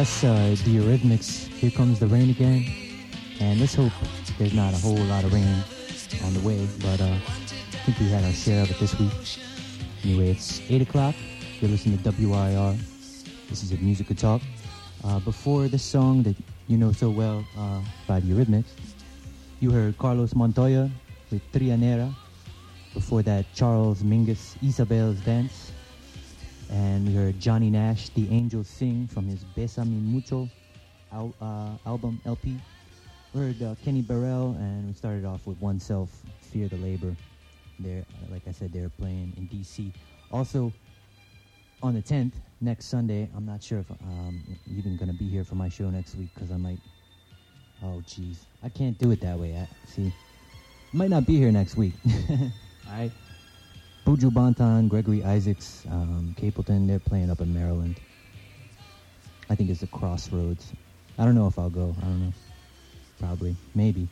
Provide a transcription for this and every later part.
That's the Eurythmics, Here Comes the Rain Again. And let's hope there's not a whole lot of rain on the way, but I think we had our share of it this week. Anyway, it's 8 o'clock. You're listening to WIR. This is a Musical Talk. Before this song that you know so well by the Eurythmics, you heard Carlos Montoya with Trianera. Before that, Charles Mingus, Isabel's Dance. And we heard Johnny Nash, The Angels Sing from his Bésame Mucho album, LP. We heard Kenny Burrell, and we started off with Oneself, Fear the Labor. They're, like I said, they're playing in D.C. Also, on the 10th, next Sunday, I'm not sure if I'm even going to be here for my show next week, because I might... Oh, jeez. I can't do it that way. See, might not be here next week. All right? Buju Banton, Gregory Isaacs, Capleton, they're playing up in Maryland. I think it's the Crossroads. I don't know if I'll go. I don't know. Probably. Maybe.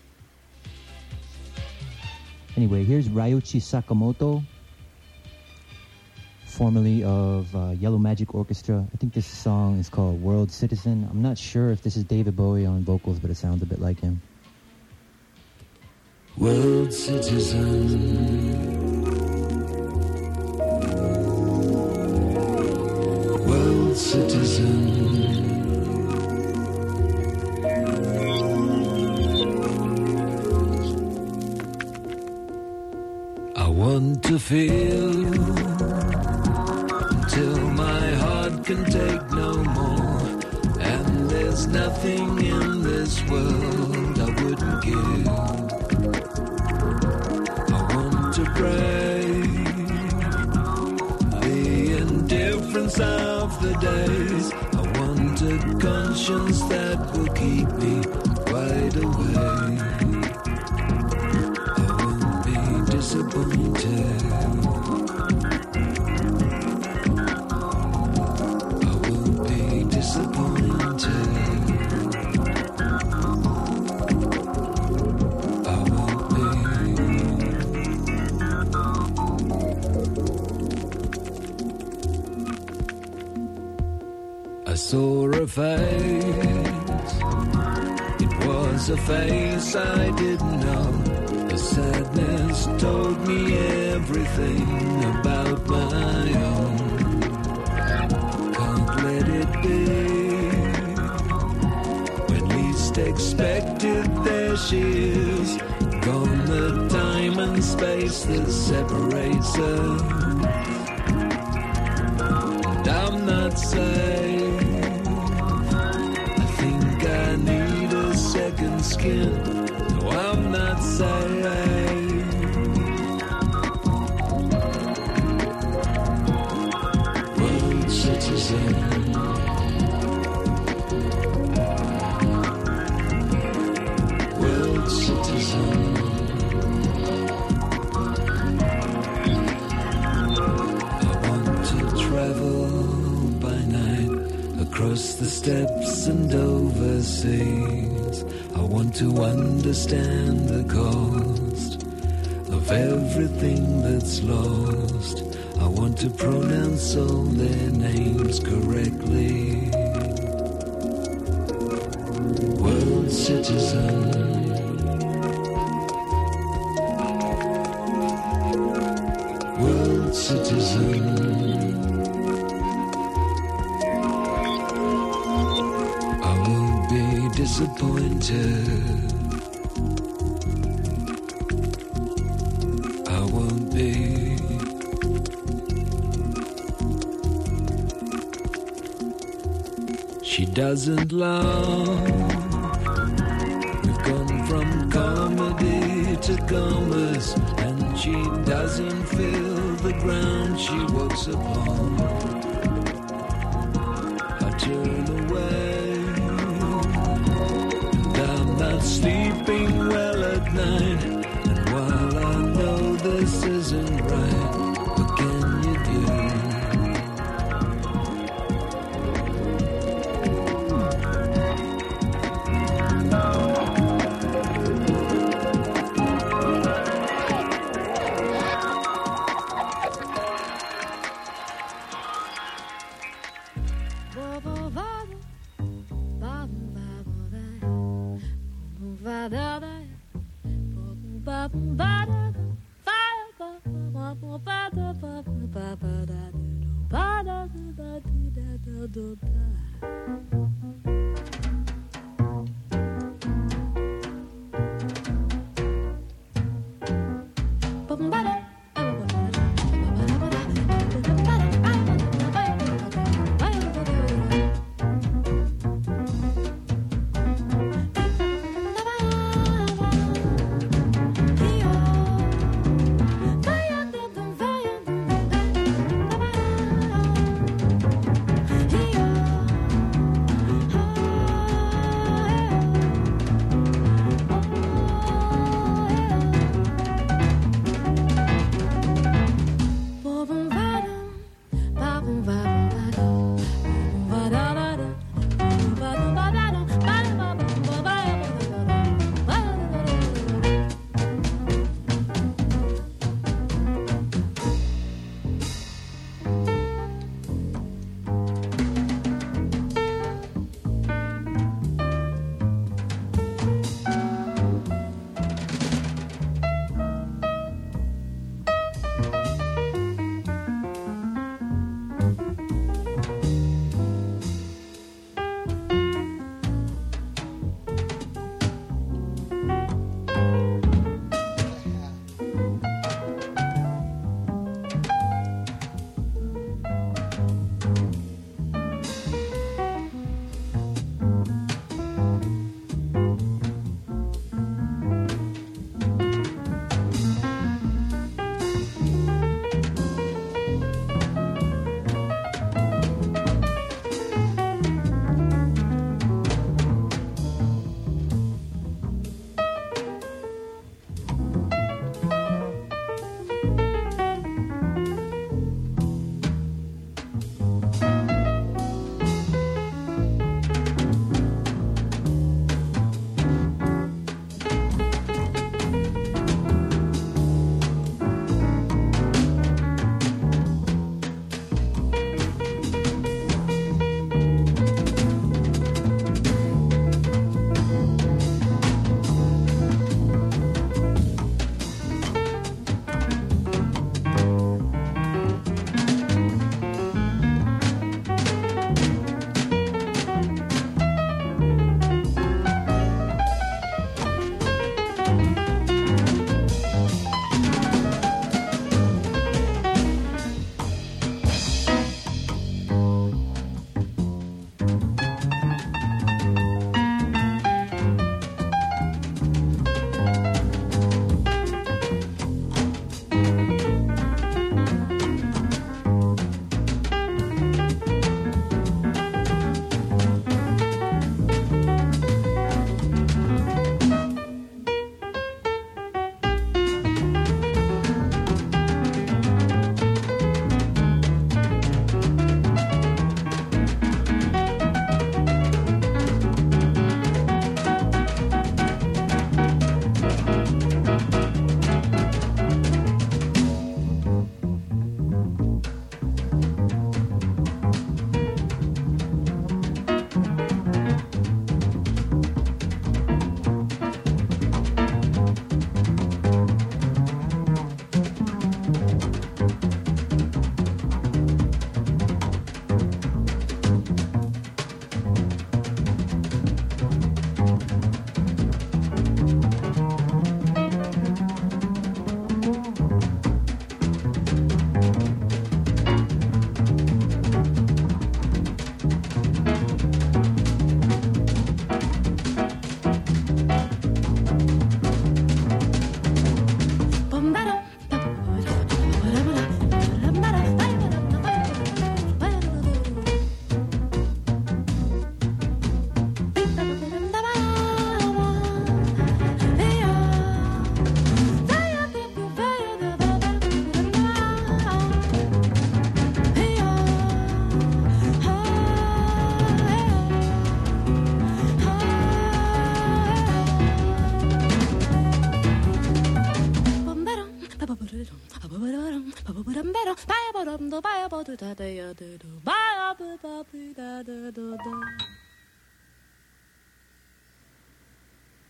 Anyway, here's Ryuichi Sakamoto, formerly of Yellow Magic Orchestra. I think this song is called World Citizen. I'm not sure if this is David Bowie on vocals, but it sounds a bit like him. World Citizen, world citizen, I want to feel till my heart can take no more, and there's nothing in this world I wouldn't give. I want to break the indifference of the days. I want a conscience that will keep me wide awake. I won't be disappointed. I won't be disappointed. I won't be. I saw a face, it was a face I didn't know. The sadness told me everything about my own. Can't let it be. When least expected, there she is. Gone the time and space that separates us. And I'm not safe. I think I need a second skin. No, I'm not safe. World citizen, world citizen, I want to travel by night across the steppes and overseas. I want to understand the cost of everything that's lost. I want to pronounce all their names correctly. World citizen, world citizen, I won't be disappointed. I won't be. She doesn't love. We've gone from comedy to commerce, and she doesn't feel the ground she walks upon. I turn away, and I'm not sleeping well at night. And while I know this isn't right, what can you do?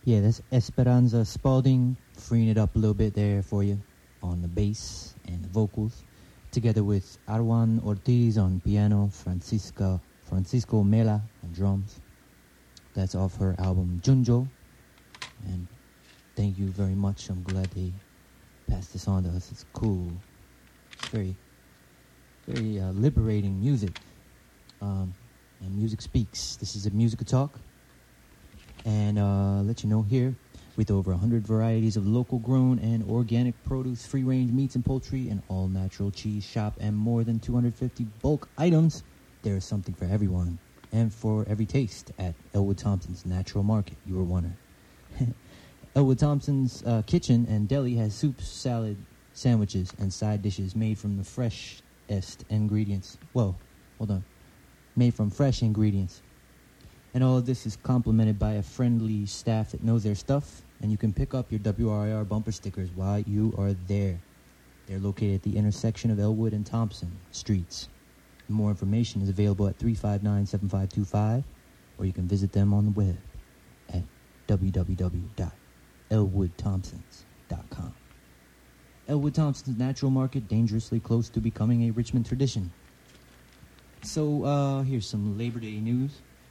Yeah, that's Esperanza Spalding, freeing it up a little bit there for you on the bass and the vocals, together with Arwan Ortiz on piano, Francisco Mela on drums. That's off her album Junjo, and thank you very much. I'm glad they passed this on to us. It's cool. It's very, very liberating music. And music speaks. This is a Musical Talk. And let you know here, with over 100 varieties of local grown and organic produce, free range meats and poultry, and all natural cheese shop, and more than 250 bulk items, there is something for everyone and for every taste at Elwood Thompson's Natural Market. You were wondering. Elwood Thompson's kitchen and deli has soups, salad, sandwiches, and side dishes made from the freshest ingredients. Whoa, hold on. Made from fresh ingredients. And all of this is complemented by a friendly staff that knows their stuff, and you can pick up your WRIR bumper stickers while you are there. They're located at the intersection of Elwood and Thompson Streets. More information is available at 359-7525, or you can visit them on the web at www.elwoodthompsons.com. Elwood Thompson's Natural Market, dangerously close to becoming a Richmond tradition. So, here's some Labor Day news.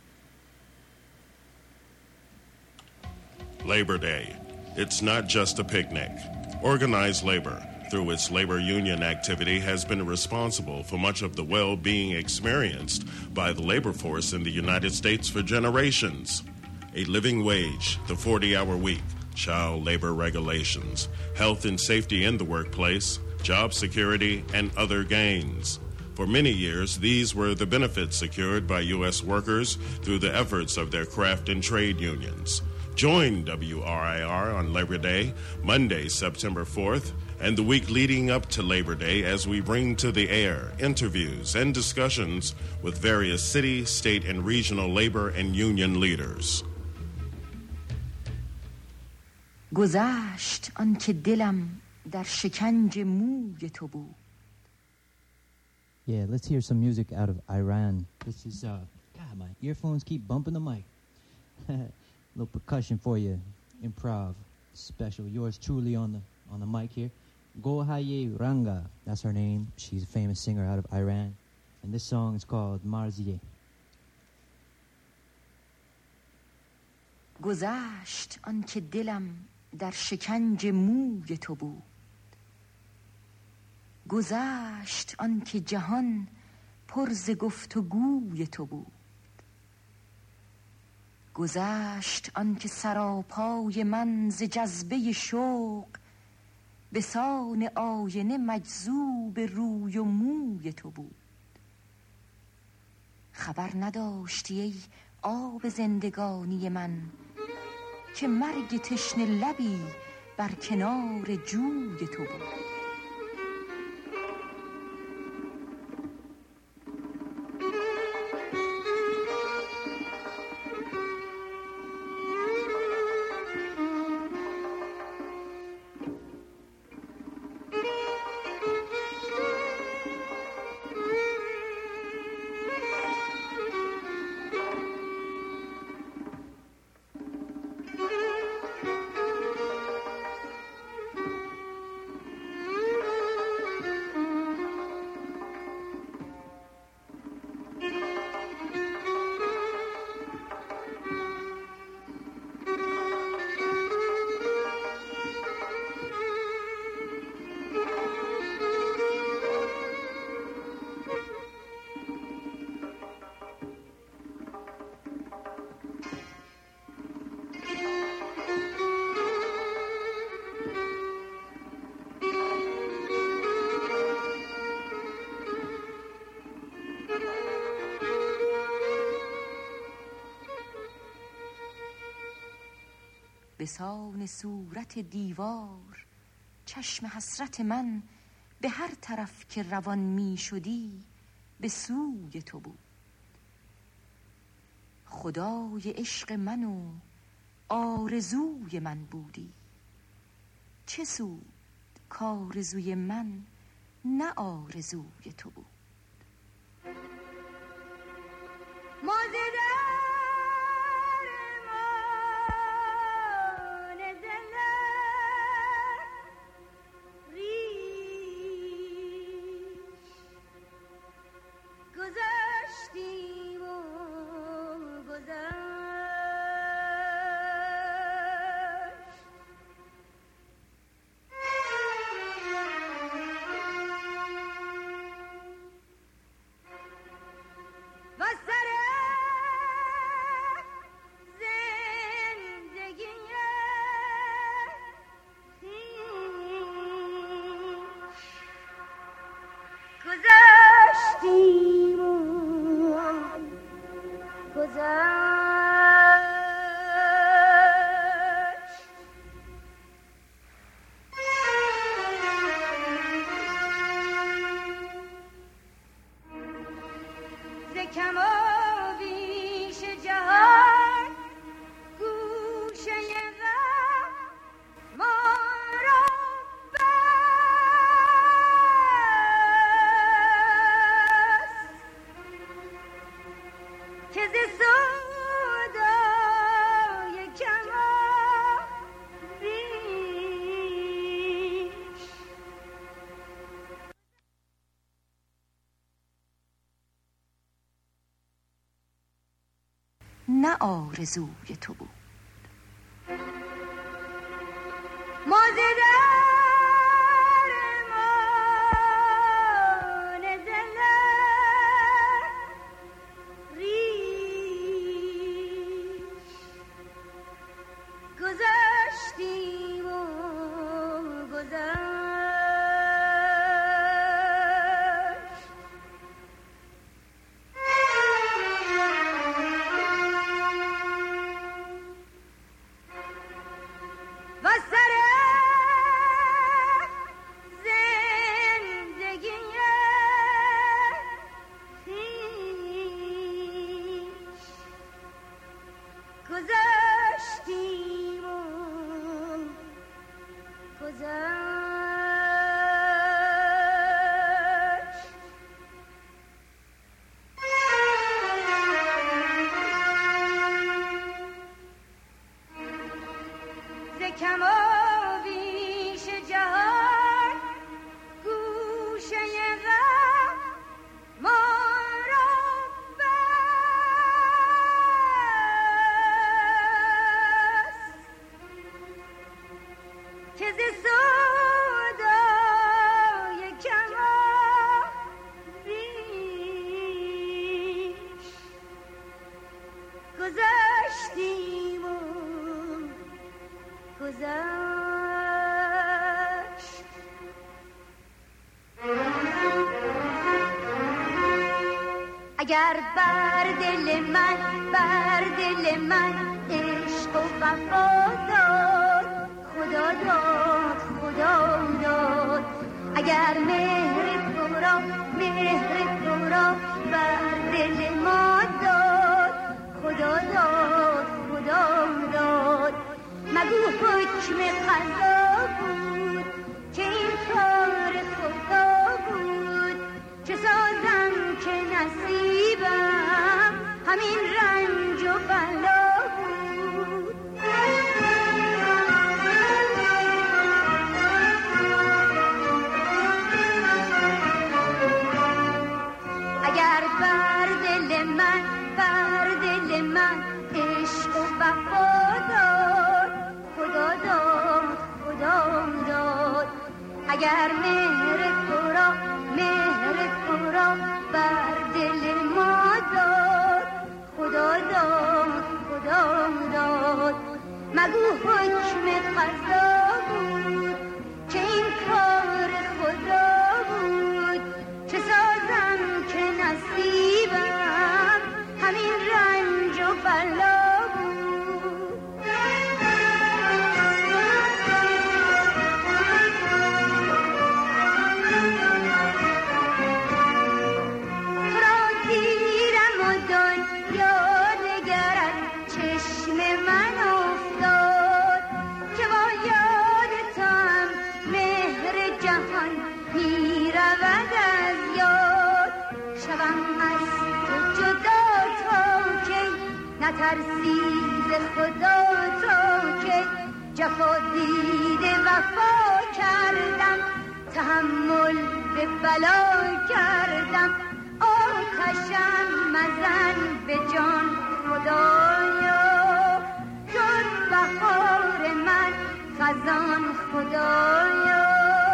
Labor Day. It's not just a picnic. Organized labor, through its labor union activity, has been responsible for much of the well-being experienced by the labor force in the United States for generations. A living wage, the 40-hour week, child labor regulations, health and safety in the workplace, job security, and other gains. For many years, these were the benefits secured by U.S. workers through the efforts of their craft and trade unions. Join WRIR on Labor Day, Monday, September 4th, and the week leading up to Labor Day as we bring to the air interviews and discussions with various city, state, and regional labor and union leaders. گذشت آن که دلم در شکنج موی تو بود. Yeah, let's hear some music out of Iran. This is, God, my earphones keep bumping the mic. Little percussion for you, improv special. Yours truly on the mic here. Gohaye Ranga, that's her name. She's a famous singer out of Iran. And this song is called Marziye. گذشت آن که دلم در شکنج موی تو بود. گذشت آن که جهان پر ز گفت و گوی تو بود. گذشت آن که سراپای من ز جذبه شوق به سان آینه مجذوب روی و موی تو بود. خبر نداشتی ای آب زندگانی من که مرگ تشنه لبی بر کنار جوی تو بود. به سان صورت دیوار چشم حسرت من به هر طرف که روان می شدی به سوی تو بود. خدای عشق من و آرزوی من بودی، چه سود کارزوی من نه آرزوی تو بود. نه آرزوی تو بود. اگر بر دل من عشق و وفا داد، خدا داد. اگر مهر تو را بر دل ما داد، خدا داد. مگو حکم قضا بود که این کار خدا بود، چه سازم که نصیبم همین رنج و بلا بود. اگر بر دل من عشق و وفا داد، خدا داد. اگر مهر تو را بر دل ما داد، خدا داد. مگو حکم قضا بود که این کار خدا بود، چه سازم که نصیبم همین رنج و بلا بود. نترسید خدا تا که جفا دیده وفا کردم، تحمل به بلا کردم. آتشم مزن به جان خدایا، شد بهار من خزان خدایا.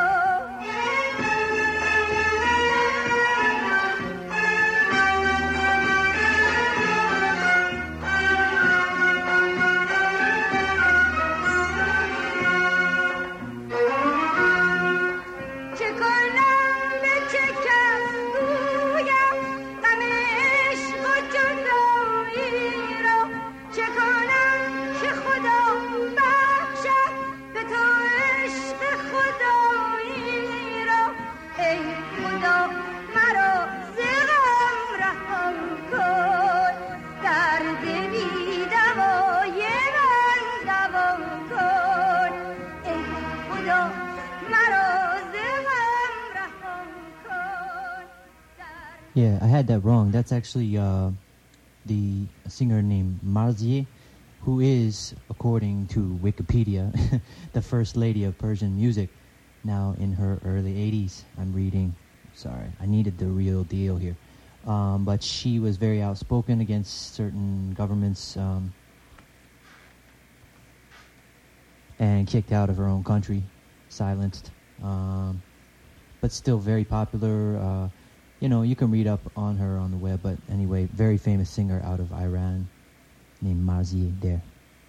Yeah, I had that wrong. That's actually the singer named Marzieh, who is, according to Wikipedia, the first lady of Persian music, now in her early 80s. I'm reading. Sorry, I needed the real deal here. but she was very outspoken against certain governments and kicked out of her own country, silenced, but still very popular. You can read up on her on the web, but anyway, very famous singer out of Iran named Marzieh,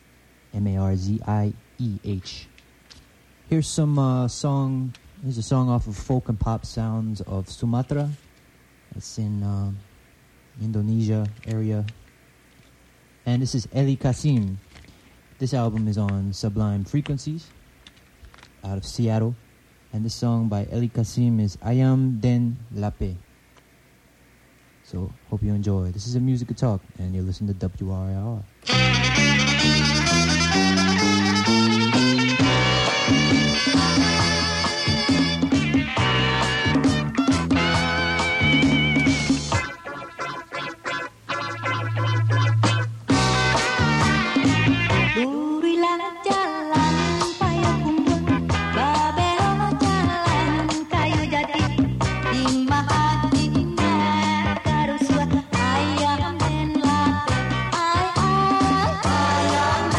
Marzieh. Here's some song. Here's a song off of Folk and Pop Sounds of Sumatra. It's in Indonesia area. And this is Eli Kasim. This album is on Sublime Frequencies out of Seattle. And this song by Eli Kasim is Ayam Den Lape. So, hope you enjoy. This is a Music Talk, and you're listening to WRIR. Ayam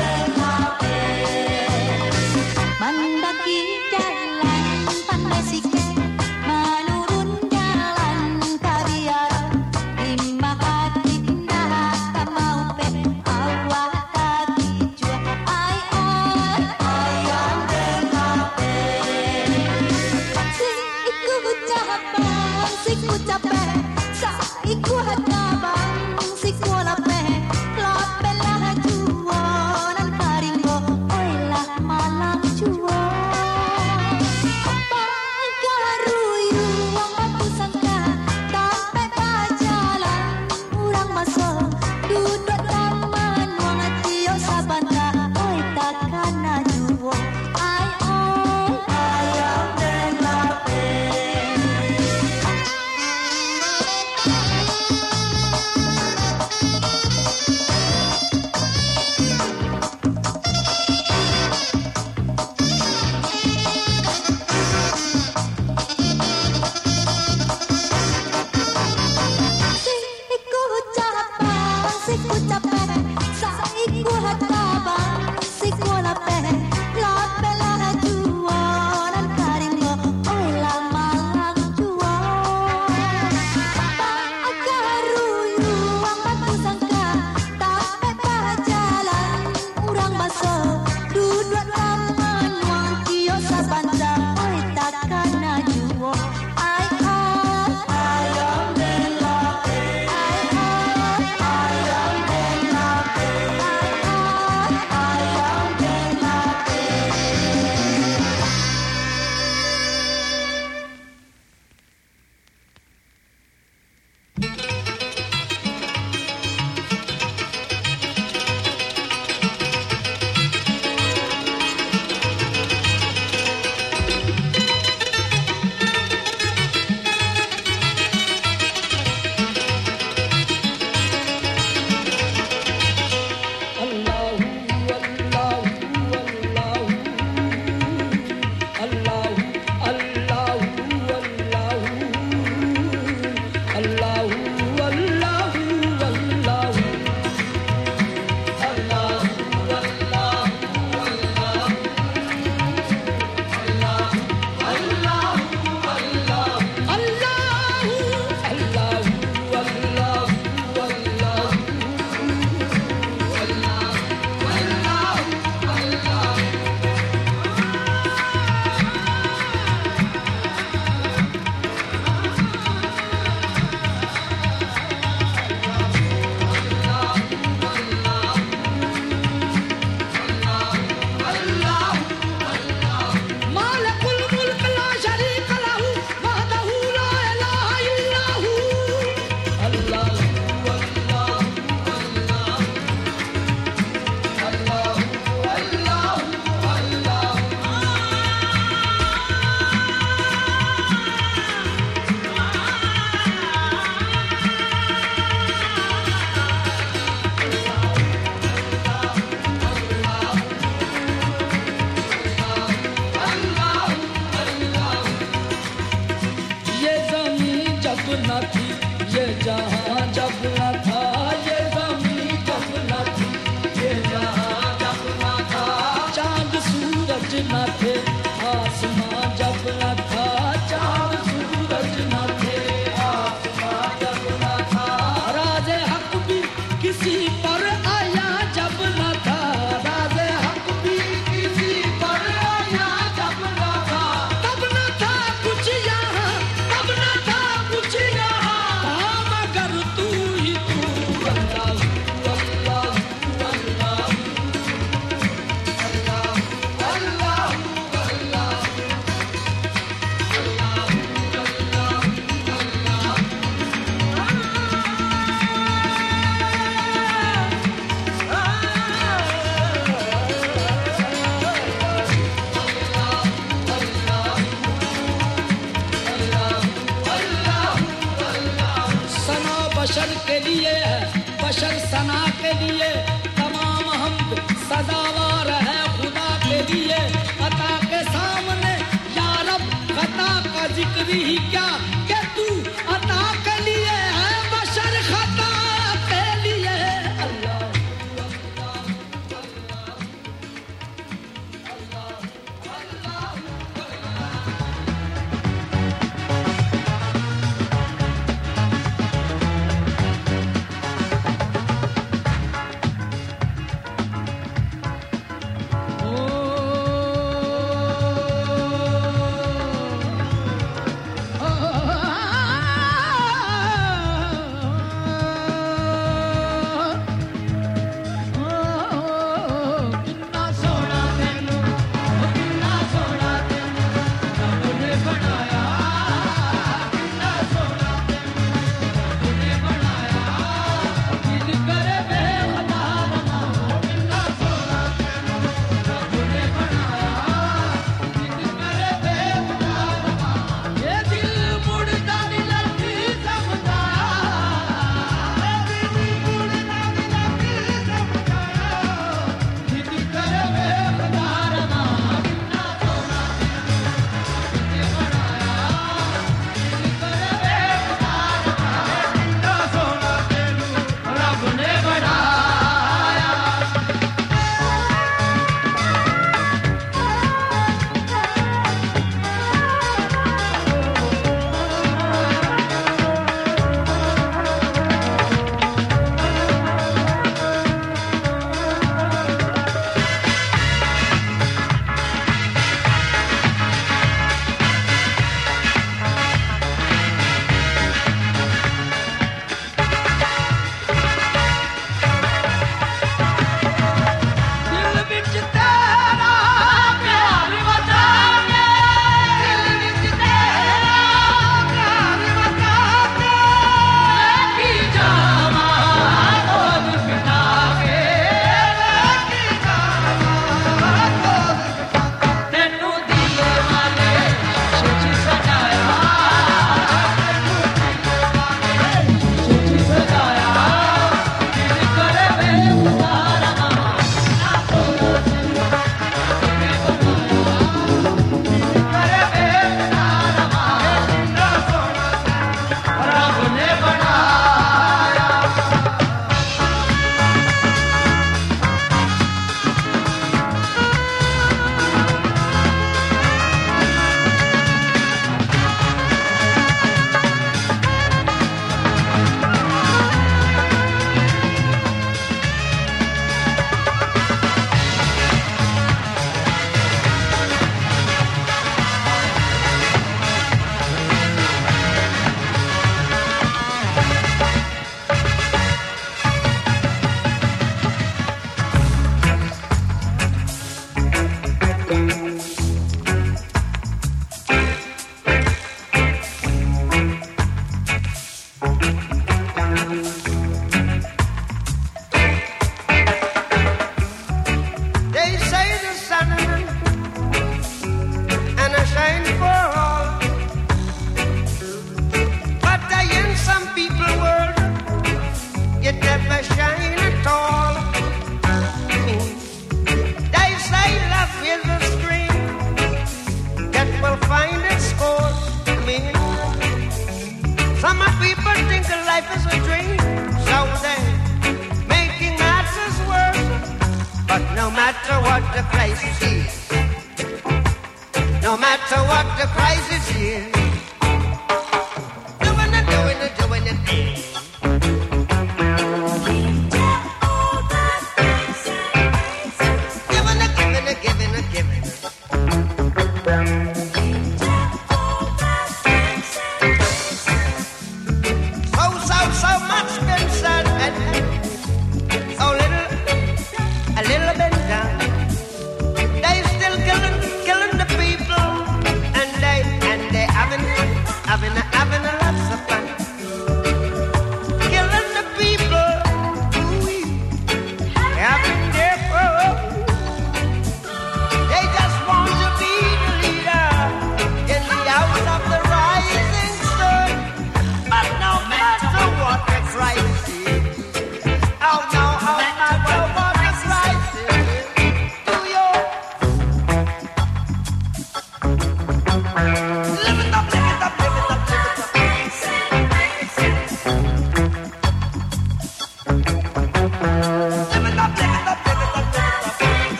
Having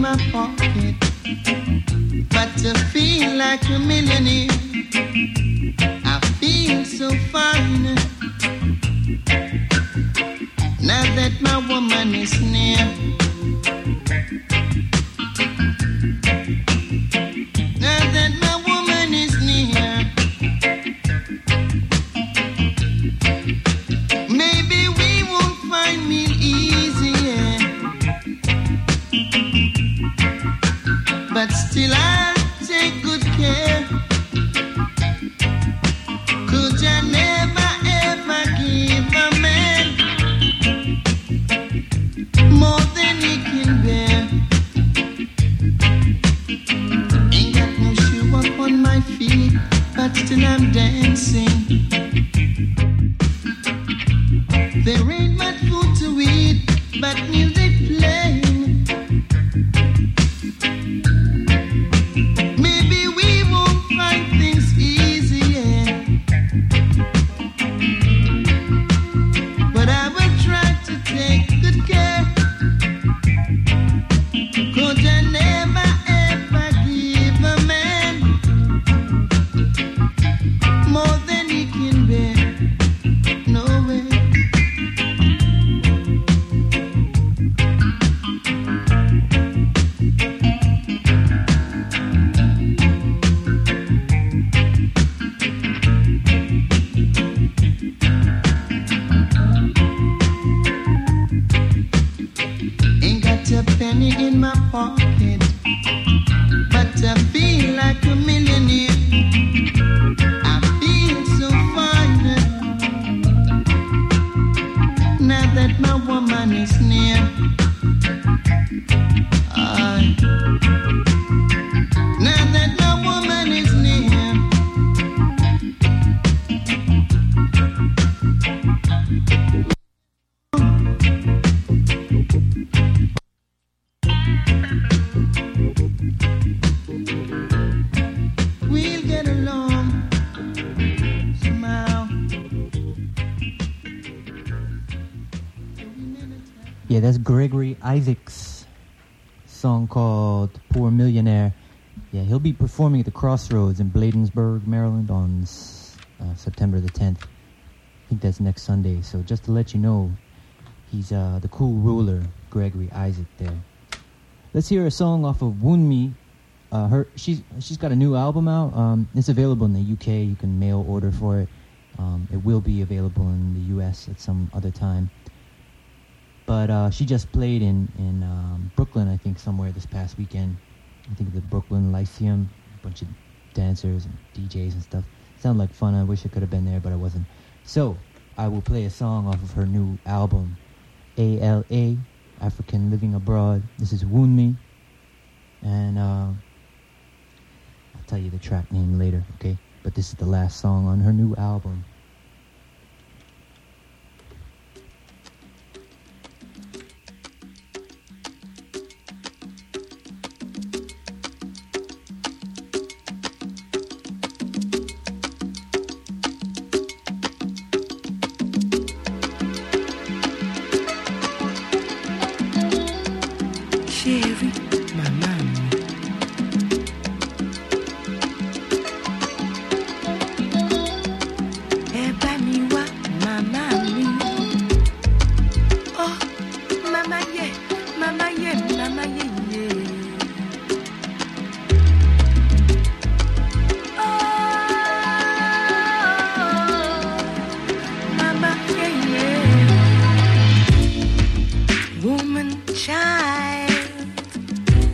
my pocket, but to feel like a millionaire, I feel so fine. Now that my woman is near, now that my woman is near, maybe we won't find me easy, yeah. But still I'll take good care. Could I never ever give a man more than he can bear? Ain't got no shoe up on my feet, but still I'm dancing. There ain't much food to eat, but music playing. Maybe we won't find things easy, yeah. But I will try to take good care. Could I never ever give a man more than he can bear? No way. Ain't got a penny in my pocket, but I feel like a millionaire. I feel so fine now that my woman is near. Aye. Now that my woman is near, we'll get along somehow. Yeah, that's Gregory Isaacs' song called Poor Millionaire. Yeah, he'll be performing at the Crossroads in Bladensburg, Maryland on September the 10th. I think that's next Sunday. So just to let you know, he's the cool ruler, Gregory Isaac there. Let's hear a song off of Wunmi. She's got a new album out. It's available in the UK. You can mail order for it. It will be available in the US at some other time. But she just played in Brooklyn, I think, somewhere this past weekend. I think the Brooklyn Lyceum, a bunch of dancers and DJs and stuff. Sounded like fun. I wish I could have been there, but I wasn't. So I will play a song off of her new album, ALA, African Living Abroad. This is Wunmi, and I'll tell you the track name later, okay? But this is the last song on her new album. Chérie, maman. Ebaniwa, maman. Oh, mama ye, mama ye, mama ye, ye. Oh, mama ye, ye. Woman, child.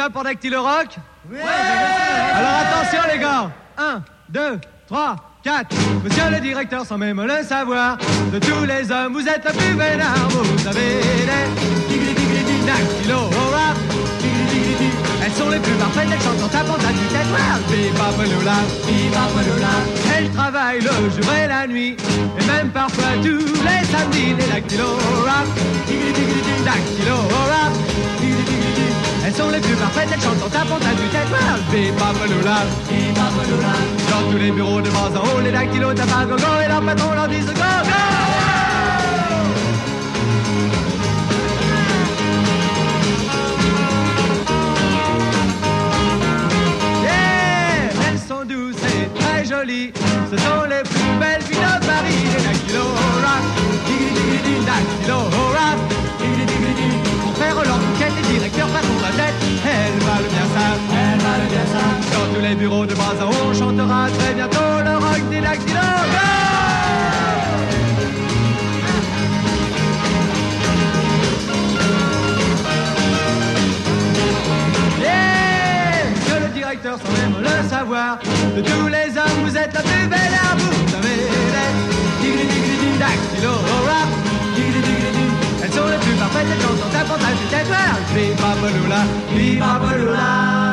là pour Dactylo Rock? Oui. Alors attention les gars. 1, 2, 3, 4. Monsieur le directeur, sans même le savoir, de tous les hommes, vous êtes le plus vénard. Vous avez des Dactylo Rock. Elles sont les plus parfaites, elles chantent en tapant à du tête. Bipapalula, bipapalula. Elles travaillent le jour et la nuit, et même parfois tous les samedis. Les Dactylo Rock, Dactylo Rock. Elles sont les plus parfaites, elles chantent en tapant à du tête. Bipapalula, bipapalula. Dans tous les bureaux de bas en haut, les Dactylo tapent à gogo, et leur patron leur dit go go. Jolies, ce sont les plus belles filles de Paris. Les Dactylo Rock, Dactylo Rock. Pour faire leur bouquette, les directeurs passent la tête. Elle valent bien ça, elle valent bien ça. Dans tous les bureaux de bas en haut, on chantera très bientôt le rock des Dactylo Rock. Sans même le savoir, de tous les hommes, vous êtes la plus belle à vous. Avez les Dactylo Rock. Elles sont les plus parfaites, elles chantent en tapant à du tête. Bipapalula, bipapalula.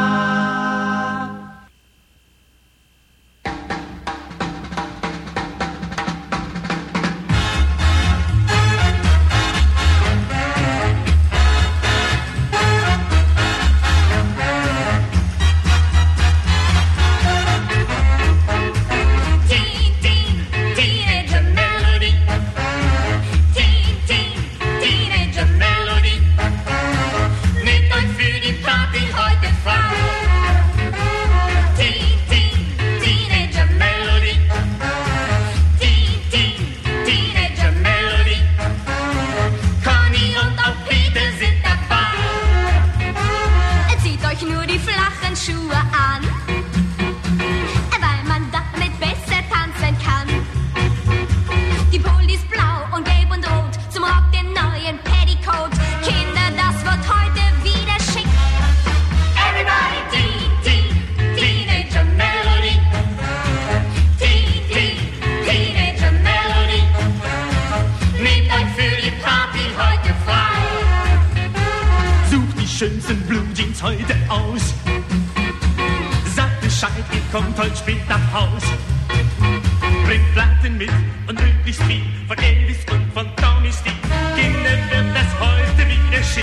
schönsten Blue Jeans heute aus. Sag Bescheid, ihr kommt heute spät nach Haus. Bringt Platten mit und möglichst viel von Elvis und von Tommy Steve. Kindern wird das heute wieder schick.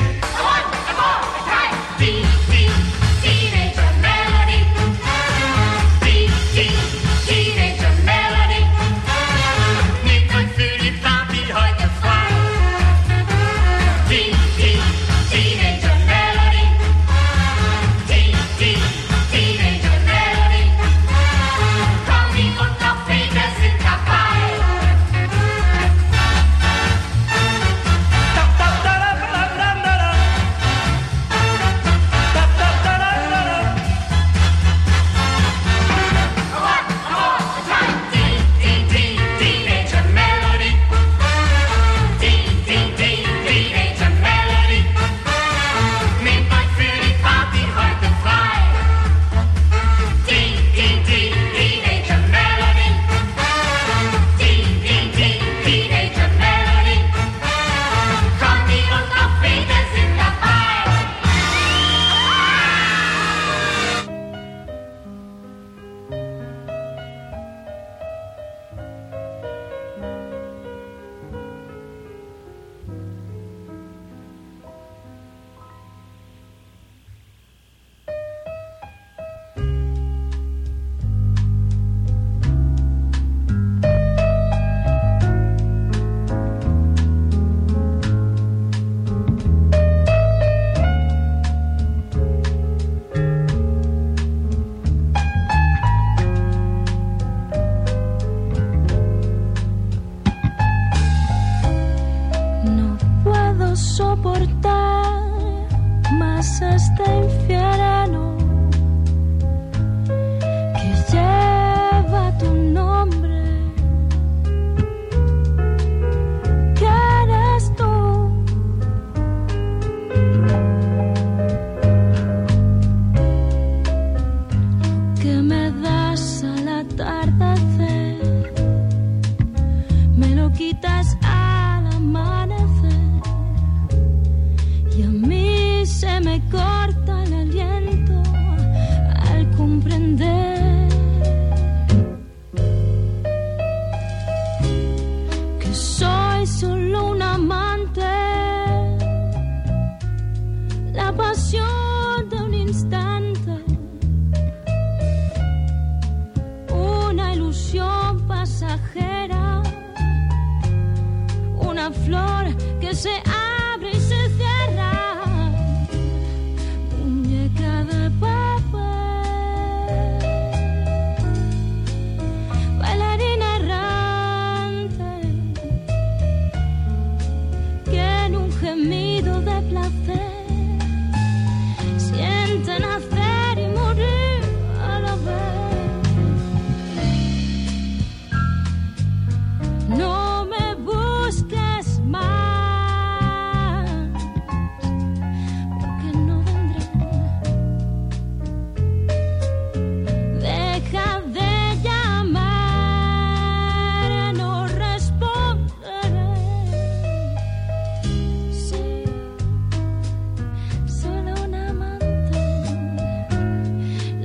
Die Teenager Melody. Die Teenager Melody. Nehmt euch für die Party heute frei. Die Teenager Melody. Die Teenager Melody. Tommy und auch Peter sind dabei.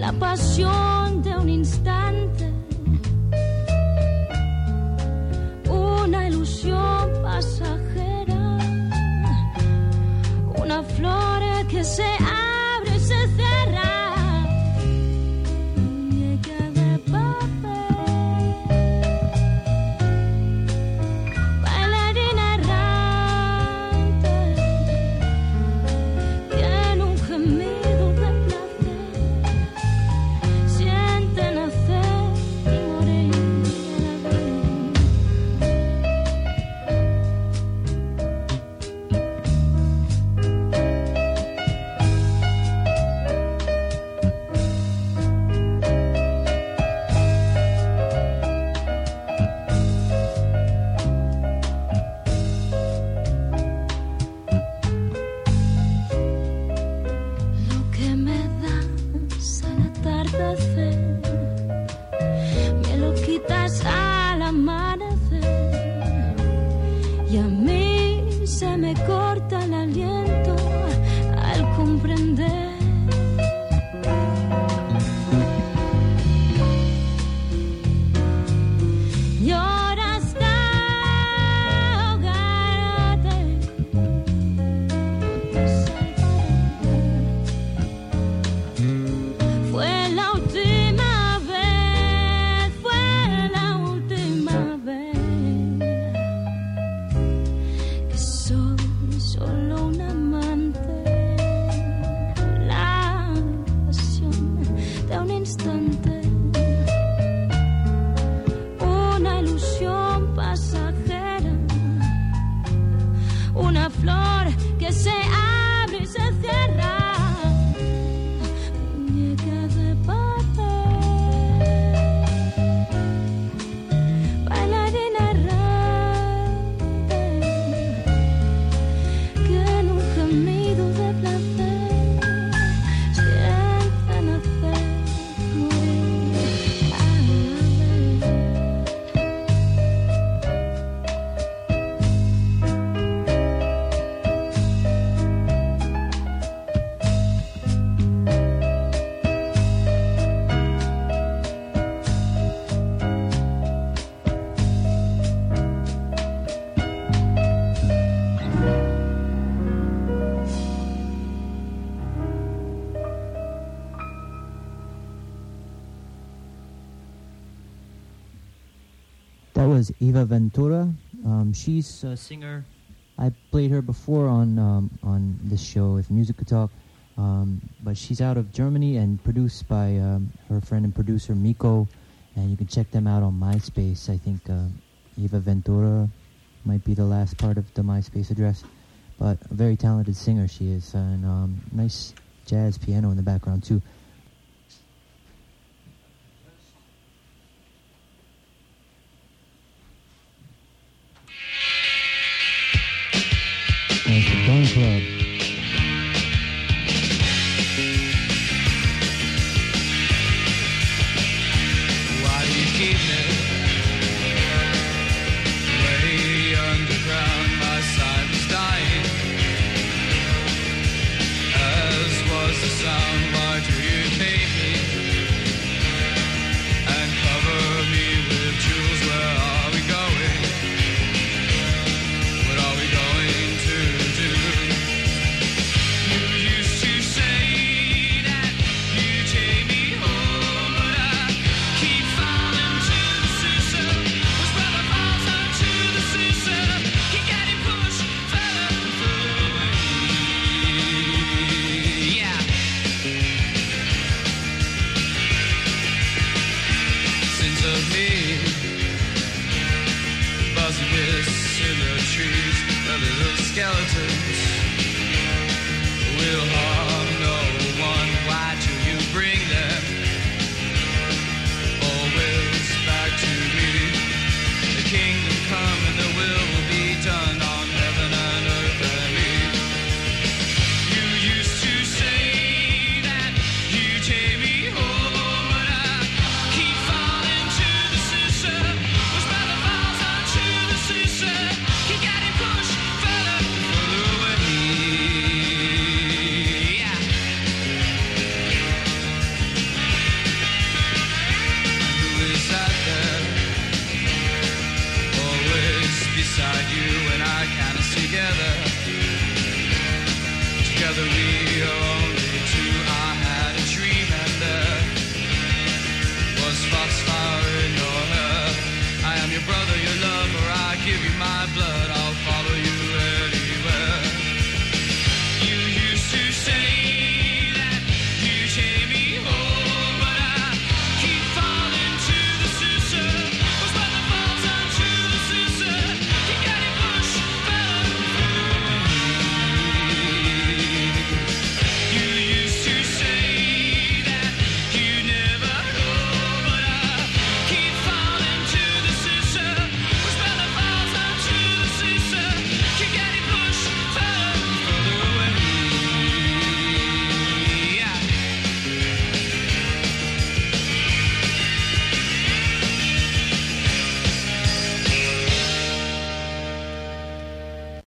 la pasión de un instante, una ilusión pasajera, una flor que se abre y se cierra. Was Eva Ventura. She's a singer. I played her before on this show with Musica Talk, but she's out of Germany and produced by her friend and producer Miko, and you can check them out on MySpace. I think Eva Ventura might be the last part of the MySpace address, but a very talented singer she is, and nice jazz piano in the background too. And it's the Gun Club. Why do you keep me way underground? My side was dying, as was the sound. Why do you paint me and cover me with jewels? Where are we going? What are we going to do? You used to say that you take me home, but I keep falling to the seesaw. Which brother falls onto the seesaw, keep getting pushed further and further away. Yeah. Sins of me, buzzy bits in the trees, a little skeleton